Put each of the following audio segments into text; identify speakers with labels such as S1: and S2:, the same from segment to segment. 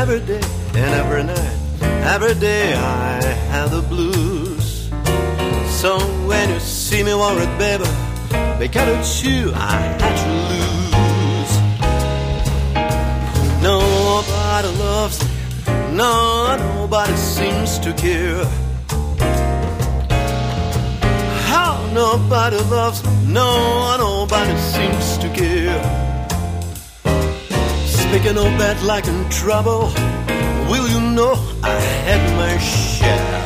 S1: every day and every night, every day I have the blues. So when you see me worried, baby, because it's you I had to lose. Nobody loves me, no, nobody seems to care. How nobody loves me, no, nobody seems to care. Speaking of bad luck and trouble, will you know I had my share.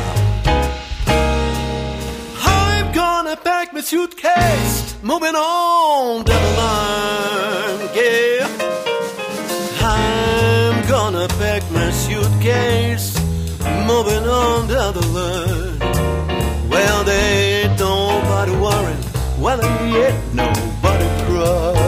S1: I'm gonna pack my suitcase, moving on down the line, yeah. I'm gonna pack my suitcase, moving on down the line. Well, there ain't nobody worrying, well, there ain't nobody crying.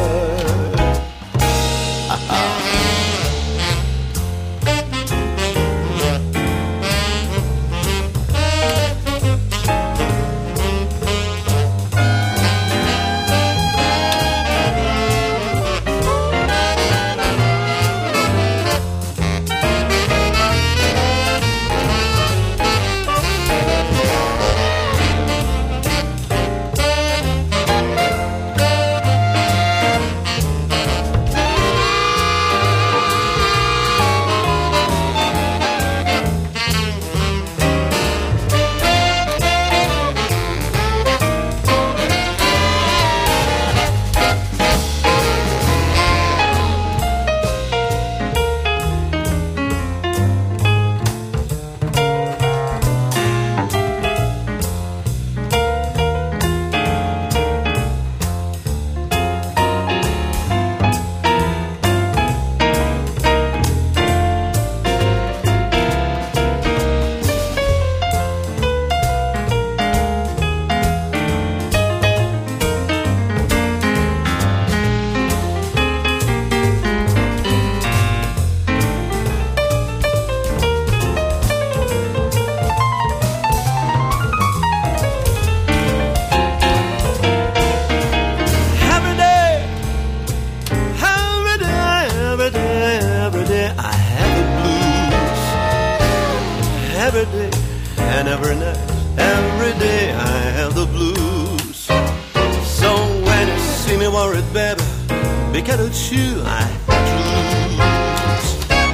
S1: Every day and every night, every day I have the blues. So when you see me worried, baby, because it's you I have to lose.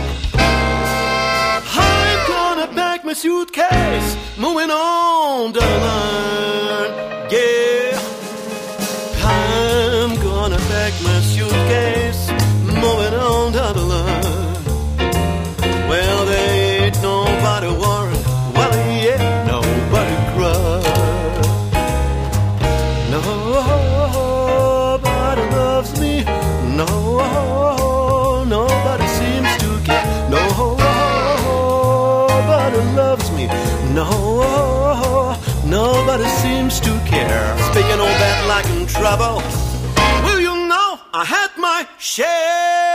S1: I'm gonna pack my suitcase, moving on down the line, yeah. I'm gonna pack my suitcase, moving on down the line. Well, there ain't nobody worried, well, there ain't nobody crying. Nobody loves me, no, nobody seems to care. Nobody loves me, no, nobody seems to care. Speaking of bad luck and trouble, will you know I had my share.